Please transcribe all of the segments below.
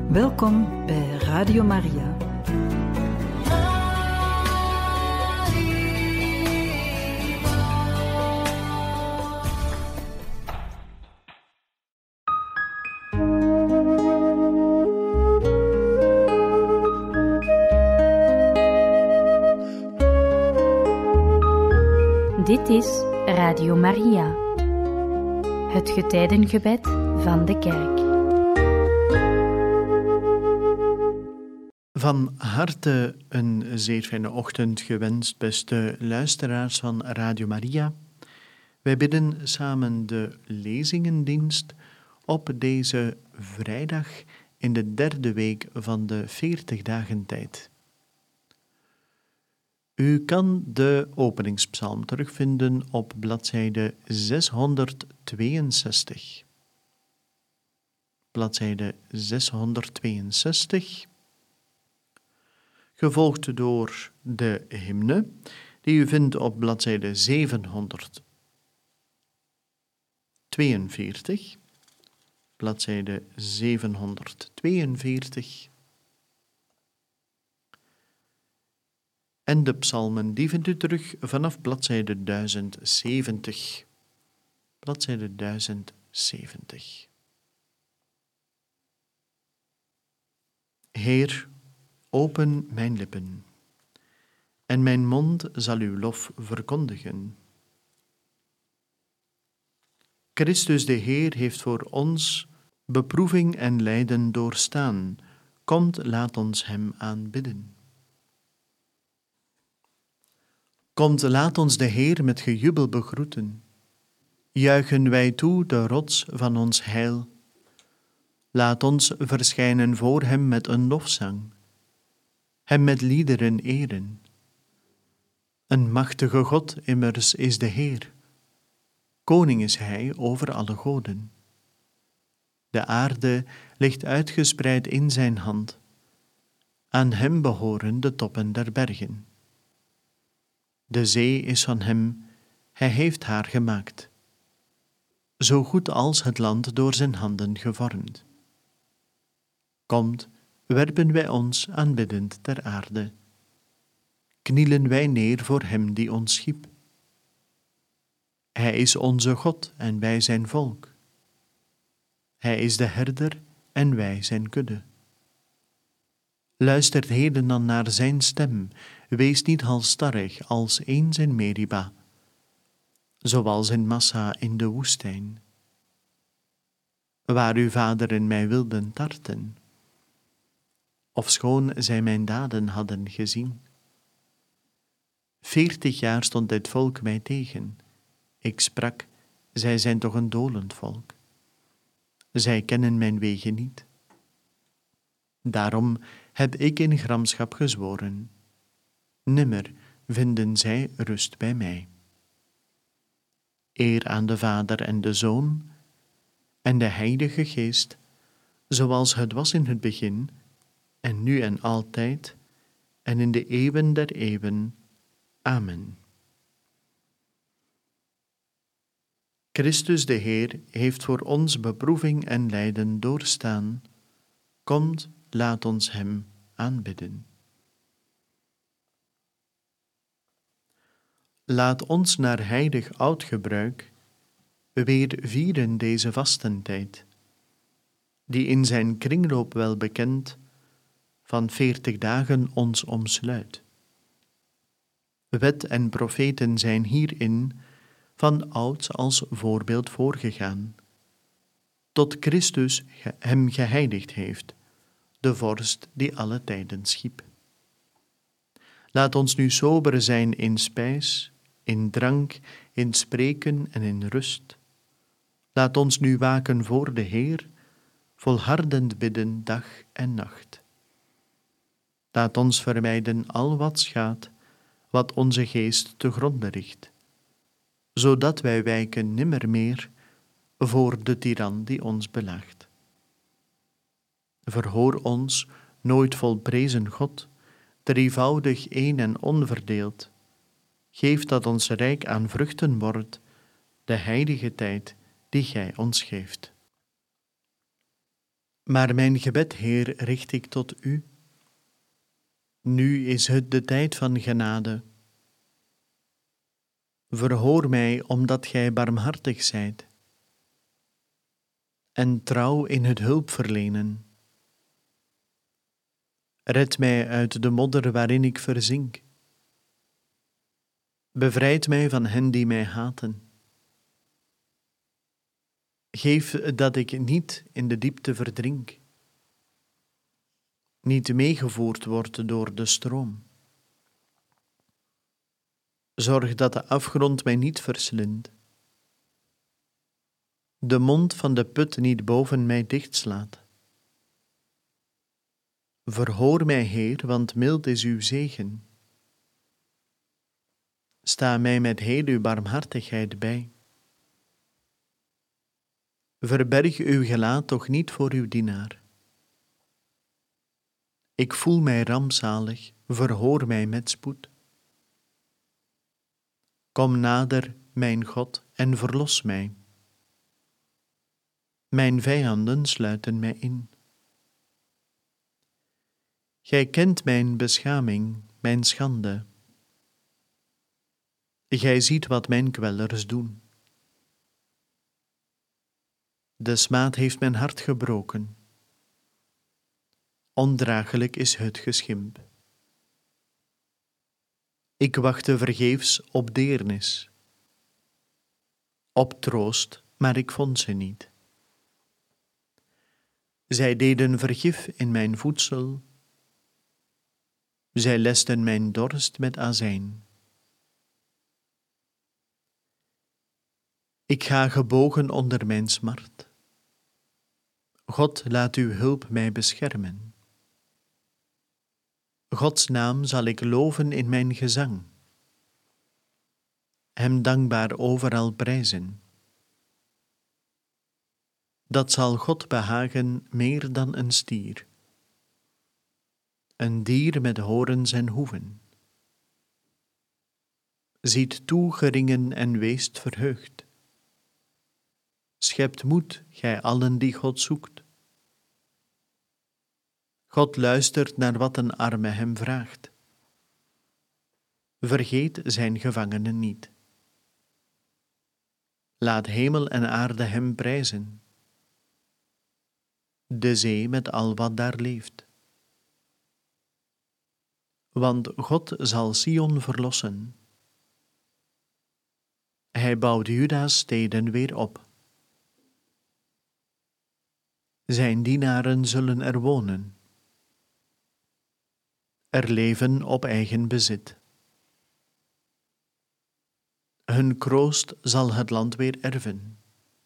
Welkom bij Radio Maria. Dit is Radio Maria, het getijdengebed van de Kerk. Van harte een zeer fijne ochtend gewenst, beste luisteraars van Radio Maria. Wij bidden samen de lezingendienst op deze vrijdag in de derde week van de 40 dagen tijd. U kan de openingspsalm terugvinden op bladzijde 662. Bladzijde 662, gevolgd door de hymne, die u vindt op bladzijde 742. Bladzijde 742. En de psalmen, die vindt u terug vanaf bladzijde 1070. Bladzijde 1070. Heer, open mijn lippen, en mijn mond zal uw lof verkondigen. Christus de Heer heeft voor ons beproeving en lijden doorstaan. Komt, laat ons hem aanbidden. Komt, laat ons de Heer met gejubel begroeten. Juichen wij toe de rots van ons heil. Laat ons verschijnen voor hem met een lofzang, hem met liederen eren. Een machtige God immers is de Heer. Koning is hij over alle goden. De aarde ligt uitgespreid in zijn hand. Aan hem behoren de toppen der bergen. De zee is van hem, hij heeft haar gemaakt. Zo goed als het land door zijn handen gevormd. Komt, werpen wij ons aanbiddend ter aarde. Knielen wij neer voor hem die ons schiep. Hij is onze God en wij zijn volk. Hij is de herder en wij zijn kudde. Luistert heden dan naar zijn stem, wees niet halsstarrig als eens in Meriba, zoals in Massa in de woestijn, waar uw vaderen mij wilden tarten, ofschoon zij mijn daden hadden gezien. 40 jaar stond dit volk mij tegen. Ik sprak, zij zijn toch een dolend volk. Zij kennen mijn wegen niet. Daarom heb ik in gramschap gezworen. Nimmer vinden zij rust bij mij. Eer aan de Vader en de Zoon en de Heilige Geest, zoals het was in het begin, en nu en altijd, en in de eeuwen der eeuwen. Amen. Christus de Heer heeft voor ons beproeving en lijden doorstaan. Komt, laat ons hem aanbidden. Laat ons naar heilig oud gebruik weer vieren deze vastentijd, die in zijn kringloop wel bekend van 40 dagen ons omsluit. Wet en profeten zijn hierin van ouds als voorbeeld voorgegaan, tot Christus hem geheiligd heeft, de vorst die alle tijden schiep. Laat ons nu sober zijn in spijs, in drank, in spreken en in rust. Laat ons nu waken voor de Heer, volhardend bidden dag en nacht. Laat ons vermijden al wat schaadt, wat onze geest te gronde richt, zodat wij wijken nimmer meer voor de tiran die ons belaagt. Verhoor ons, nooit volprezen God, drievoudig één en onverdeeld. Geef dat ons rijk aan vruchten wordt, de heilige tijd die gij ons geeft. Maar mijn gebed, Heer, richt ik tot U. Nu is het de tijd van genade. Verhoor mij, omdat Gij barmhartig zijt, en trouw in het hulpverlenen. Red mij uit de modder waarin ik verzink. Bevrijd mij van hen die mij haten. Geef dat ik niet in de diepte verdrink, niet meegevoerd word door de stroom. Zorg dat de afgrond mij niet verslindt, de mond van de put niet boven mij dichtslaat. Verhoor mij, Heer, want mild is uw zegen. Sta mij met heel uw barmhartigheid bij. Verberg uw gelaat toch niet voor uw dienaar. Ik voel mij rampzalig, verhoor mij met spoed. Kom nader, mijn God, en verlos mij. Mijn vijanden sluiten mij in. Gij kent mijn beschaming, mijn schande. Gij ziet wat mijn kwellers doen. De smaad heeft mijn hart gebroken. Ondraaglijk is het geschimp. Ik wachtte vergeefs op deernis, op troost, maar ik vond ze niet. Zij deden vergif in mijn voedsel. Zij lesten mijn dorst met azijn. Ik ga gebogen onder mijn smart. God, laat uw hulp mij beschermen. Gods naam zal ik loven in mijn gezang. Hem dankbaar overal prijzen. Dat zal God behagen meer dan een stier. Een dier met horens en hoeven. Ziet toe, geringen, en weest verheugd. Schept moed, gij allen die God zoekt. God luistert naar wat een arme hem vraagt. Vergeet zijn gevangenen niet. Laat hemel en aarde hem prijzen. De zee met al wat daar leeft. Want God zal Sion verlossen. Hij bouwt Juda's steden weer op. Zijn dienaren zullen er wonen. Er leven op eigen bezit. Hun kroost zal het land weer erven.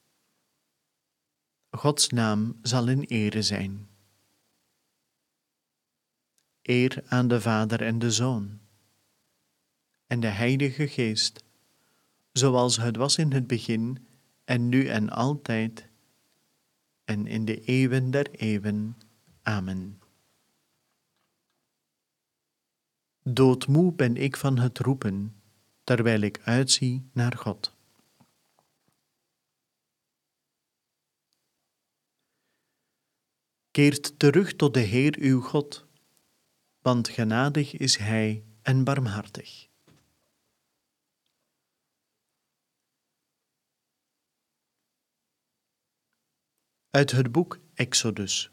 Gods naam zal in ere zijn. Eer aan de Vader en de Zoon en de Heilige Geest, zoals het was in het begin en nu en altijd en in de eeuwen der eeuwen. Amen. Doodmoe ben ik van het roepen, terwijl ik uitzie naar God. Keert terug tot de Heer uw God, want genadig is Hij en barmhartig. Uit het boek Exodus.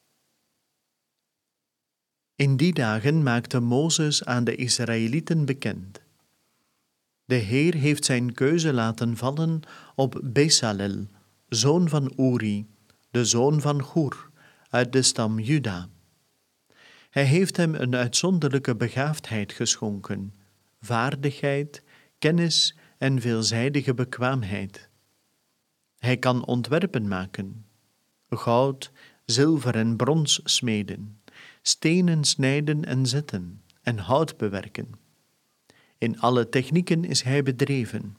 In die dagen maakte Mozes aan de Israëlieten bekend: de Heer heeft zijn keuze laten vallen op Bezalel, zoon van Uri, de zoon van Hur, uit de stam Juda. Hij heeft hem een uitzonderlijke begaafdheid geschonken, vaardigheid, kennis en veelzijdige bekwaamheid. Hij kan ontwerpen maken, goud, zilver en brons smeden, stenen snijden en zetten en hout bewerken. In alle technieken is hij bedreven.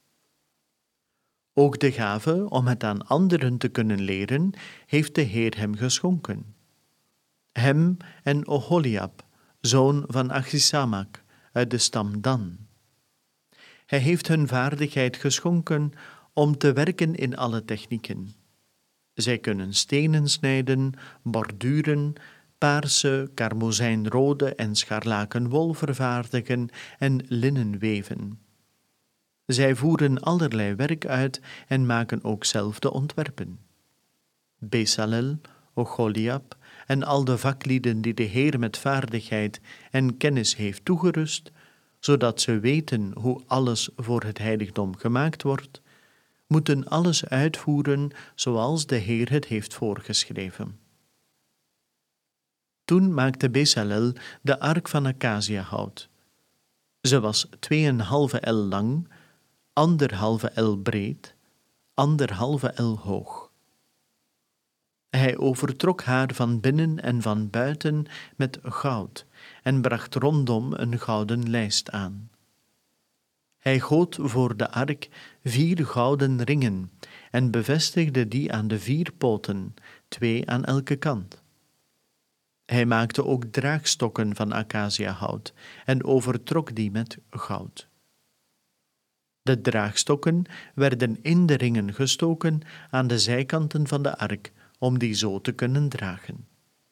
Ook de gave om het aan anderen te kunnen leren, heeft de Heer hem geschonken. Hem en Oholiab, zoon van Achisamak, uit de stam Dan. Hij heeft hun vaardigheid geschonken om te werken in alle technieken. Zij kunnen stenen snijden, borduren, paarse, karmozijnrode en scharlakenwol vervaardigen en linnen weven. Zij voeren allerlei werk uit en maken ook zelf de ontwerpen. Bezalel, Oholiab en al de vaklieden die de Heer met vaardigheid en kennis heeft toegerust, zodat ze weten hoe alles voor het heiligdom gemaakt wordt, moeten alles uitvoeren zoals de Heer het heeft voorgeschreven. Toen maakte Bezalel de ark van acaciahout. Ze was 2,5 el lang, 1,5 el breed, 1,5 el hoog. Hij overtrok haar van binnen en van buiten met goud en bracht rondom een gouden lijst aan. Hij goot voor de ark 4 gouden ringen en bevestigde die aan de 4 poten, 2 aan elke kant. Hij maakte ook draagstokken van acaciahout en overtrok die met goud. De draagstokken werden in de ringen gestoken aan de zijkanten van de ark, om die zo te kunnen dragen.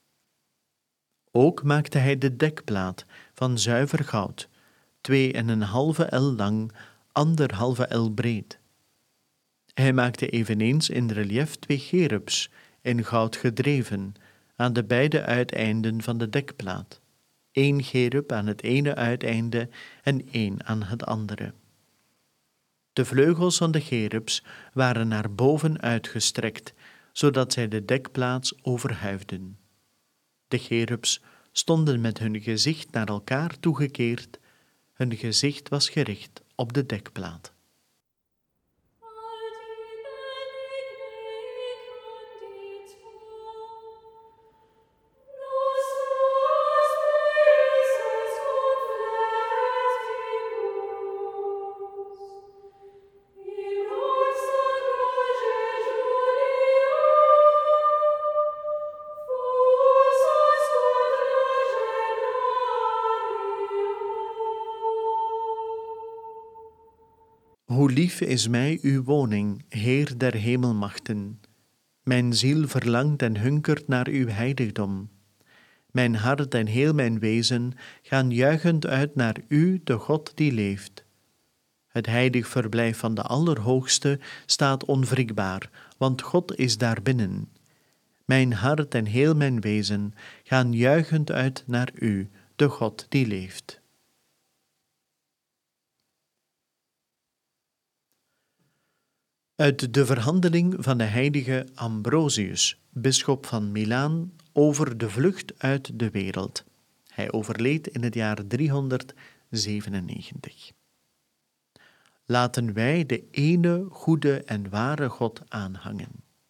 Ook maakte hij de dekplaat van zuiver goud, 2,5 el lang, 1,5 el breed. Hij maakte eveneens in relief 2 cherubs, in goud gedreven, aan de beide uiteinden van de dekplaat, 1 cherub aan het ene uiteinde en 1 aan het andere. De vleugels van de cherubs waren naar boven uitgestrekt, zodat zij de dekplaats overhuifden. De cherubs stonden met hun gezicht naar elkaar toegekeerd, hun gezicht was gericht op de dekplaat. Hoe lief is mij uw woning, Heer der hemelmachten. Mijn ziel verlangt en hunkert naar uw heiligdom. Mijn hart en heel mijn wezen gaan juichend uit naar u, de God die leeft. Het heilig verblijf van de Allerhoogste staat onwrikbaar, want God is daarbinnen. Mijn hart en heel mijn wezen gaan juichend uit naar u, de God die leeft. Uit de verhandeling van de heilige Ambrosius, bisschop van Milaan, over de vlucht uit de wereld. Hij overleed in het jaar 397. Laten wij de ene goede en ware God aanhangen.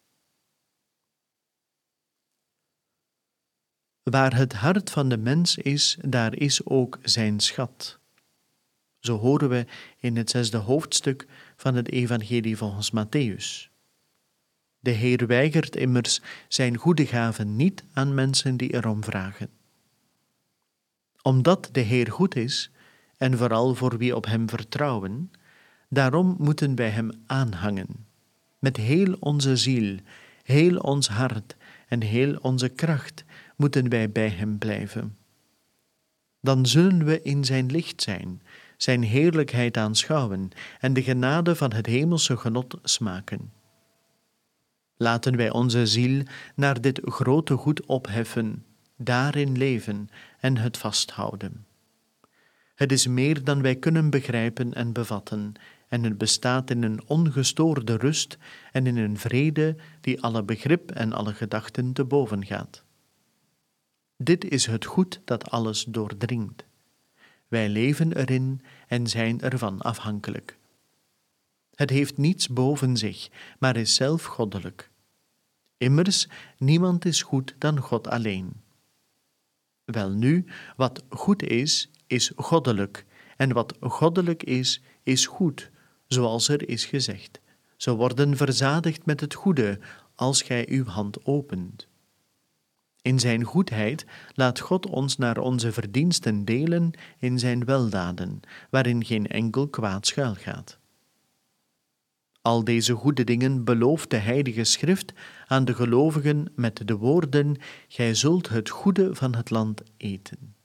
Waar het hart van de mens is, daar is ook zijn schat. Zo horen we in het 6e hoofdstuk van het Evangelie volgens Mattheüs. De Heer weigert immers zijn goede gaven niet aan mensen die erom vragen. Omdat de Heer goed is, en vooral voor wie op hem vertrouwen, daarom moeten wij hem aanhangen. Met heel onze ziel, heel ons hart en heel onze kracht moeten wij bij hem blijven. Dan zullen we in zijn licht zijn, zijn heerlijkheid aanschouwen en de genade van het hemelse genot smaken. Laten wij onze ziel naar dit grote goed opheffen, daarin leven en het vasthouden. Het is meer dan wij kunnen begrijpen en bevatten, en het bestaat in een ongestoorde rust en in een vrede die alle begrip en alle gedachten te boven gaat. Dit is het goed dat alles doordringt. Wij leven erin en zijn ervan afhankelijk. Het heeft niets boven zich, maar is zelf goddelijk. Immers, niemand is goed dan God alleen. Welnu, wat goed is, is goddelijk, en wat goddelijk is goed, zoals er is gezegd. Ze worden verzadigd met het goede, als gij uw hand opent. In zijn goedheid laat God ons naar onze verdiensten delen in zijn weldaden, waarin geen enkel kwaad schuilgaat. Al deze goede dingen belooft de Heilige Schrift aan de gelovigen met de woorden: gij zult het goede van het land eten.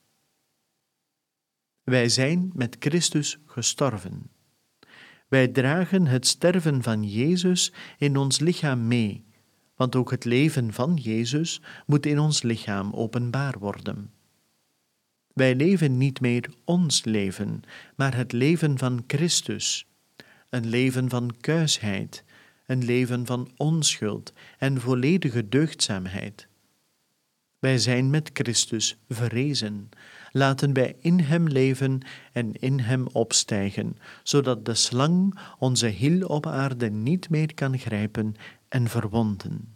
Wij zijn met Christus gestorven. Wij dragen het sterven van Jezus in ons lichaam mee, want ook het leven van Jezus moet in ons lichaam openbaar worden. Wij leven niet meer ons leven, maar het leven van Christus. Een leven van kuisheid, een leven van onschuld en volledige deugdzaamheid. Wij zijn met Christus verrezen. Laten wij in Hem leven en in Hem opstijgen, zodat de slang onze hiel op aarde niet meer kan grijpen en verwonden.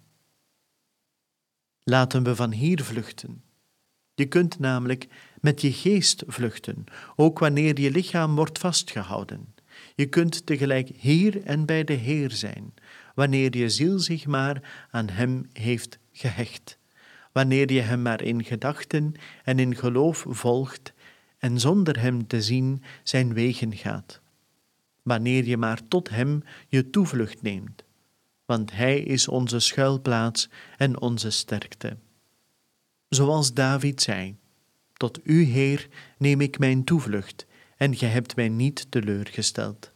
Laten we van hier vluchten. Je kunt namelijk met je geest vluchten, ook wanneer je lichaam wordt vastgehouden. Je kunt tegelijk hier en bij de Heer zijn, wanneer je ziel zich maar aan Hem heeft gehecht, wanneer je Hem maar in gedachten en in geloof volgt en zonder Hem te zien zijn wegen gaat, wanneer je maar tot Hem je toevlucht neemt, want Hij is onze schuilplaats en onze sterkte. Zoals David zei: tot U, Heer, neem ik mijn toevlucht, en Gij hebt mij niet teleurgesteld.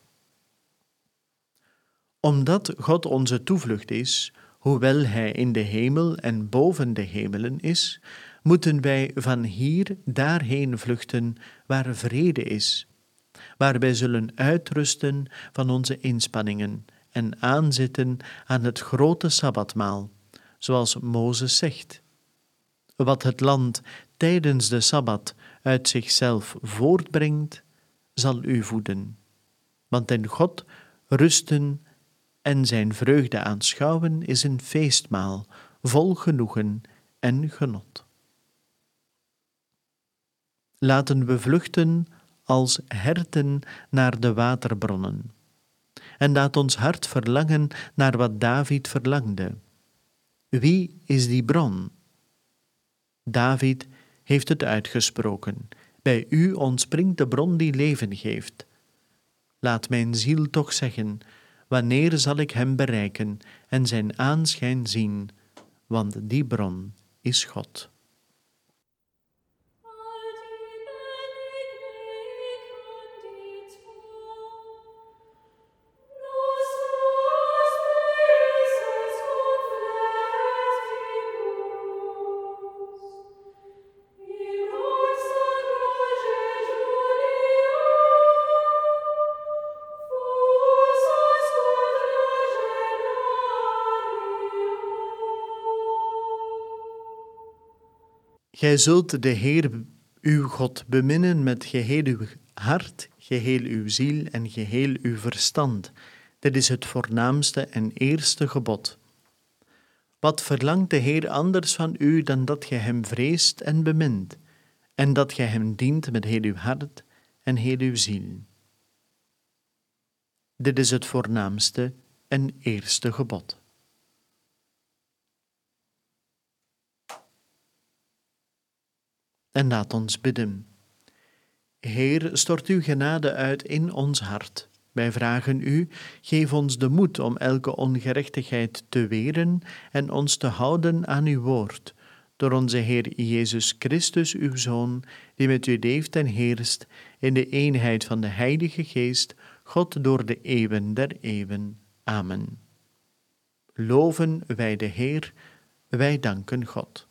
Omdat God onze toevlucht is, hoewel Hij in de hemel en boven de hemelen is, moeten wij van hier daarheen vluchten waar vrede is, waar wij zullen uitrusten van onze inspanningen en aanzitten aan het grote sabbatmaal, zoals Mozes zegt. Wat het land tijdens de Sabbat uit zichzelf voortbrengt, zal u voeden. Want in God rusten en zijn vreugde aanschouwen is een feestmaal, vol genoegen en genot. Laten we vluchten als herten naar de waterbronnen. En laat ons hart verlangen naar wat David verlangde. Wie is die bron? David heeft het uitgesproken: bij u ontspringt de bron die leven geeft. Laat mijn ziel toch zeggen: wanneer zal ik hem bereiken en zijn aanschijn zien? Want die bron is God. Gij zult de Heer uw God beminnen met geheel uw hart, geheel uw ziel en geheel uw verstand. Dit is het voornaamste en eerste gebod. Wat verlangt de Heer anders van u dan dat gij hem vreest en bemint, en dat gij hem dient met heel uw hart en heel uw ziel? Dit is het voornaamste en eerste gebod. En laat ons bidden. Heer, stort uw genade uit in ons hart. Wij vragen u, geef ons de moed om elke ongerechtigheid te weren en ons te houden aan uw woord, door onze Heer Jezus Christus, uw Zoon, die met u leeft en heerst in de eenheid van de Heilige Geest, God door de eeuwen der eeuwen. Amen. Loven wij de Heer, wij danken God.